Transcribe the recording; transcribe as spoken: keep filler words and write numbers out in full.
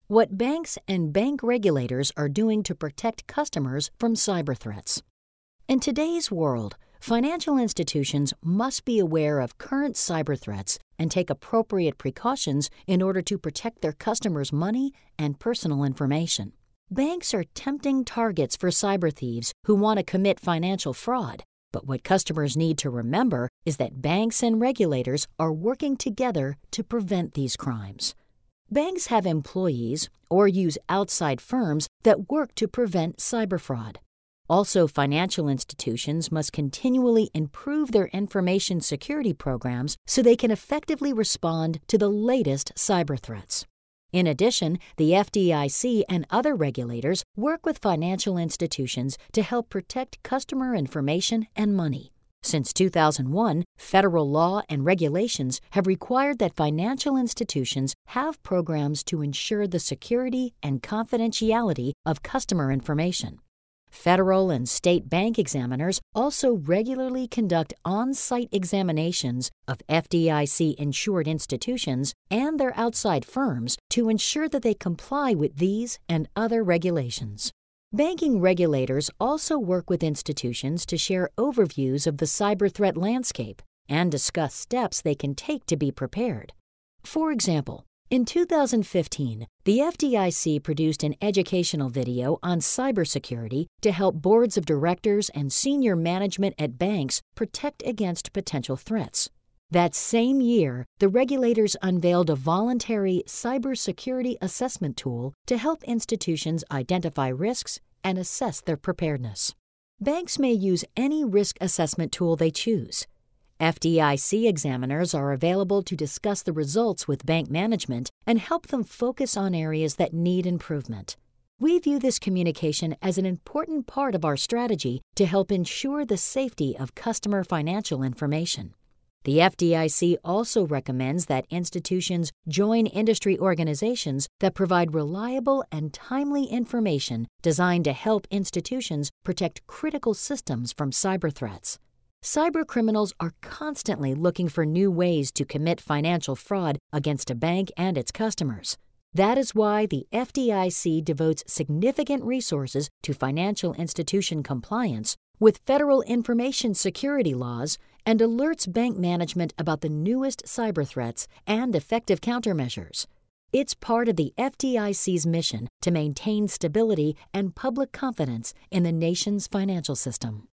What banks and bank regulators are doing to protect customers from cyber threats. In today's world, financial institutions must be aware of current cyber threats and take appropriate precautions in order to protect their customers' money and personal information. Banks are tempting targets for cyber thieves who want to commit financial fraud, but what customers need to remember is that banks and regulators are working together to prevent these crimes. Banks have employees or use outside firms that work to prevent cyber fraud. Also, financial institutions must continually improve their information security programs so they can effectively respond to the latest cyber threats. In addition, the F D I C and other regulators work with financial institutions to help protect customer information and money. Since two thousand one, federal law and regulations have required that financial institutions have programs to ensure the security and confidentiality of customer information. Federal and state bank examiners also regularly conduct on-site examinations of F D I C-insured institutions and their outside firms to ensure that they comply with these and other regulations. Banking regulators also work with institutions to share overviews of the cyber threat landscape and discuss steps they can take to be prepared. For example, in two thousand fifteen, the F D I C produced an educational video on cybersecurity to help boards of directors and senior management at banks protect against potential threats. That same year, the regulators unveiled a voluntary cybersecurity assessment tool to help institutions identify risks and assess their preparedness. Banks may use any risk assessment tool they choose. F D I C examiners are available to discuss the results with bank management and help them focus on areas that need improvement. We view this communication as an important part of our strategy to help ensure the safety of customer financial information. The F D I C also recommends that institutions join industry organizations that provide reliable and timely information designed to help institutions protect critical systems from cyber threats. Cybercriminals are constantly looking for new ways to commit financial fraud against a bank and its customers. That is why the F D I C devotes significant resources to financial institution compliance with federal information security laws and alerts bank management about the newest cyber threats and effective countermeasures. It's part of the F D I C's mission to maintain stability and public confidence in the nation's financial system.